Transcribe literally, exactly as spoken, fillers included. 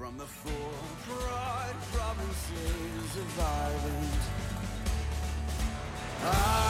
from the four broad provinces of Ireland. I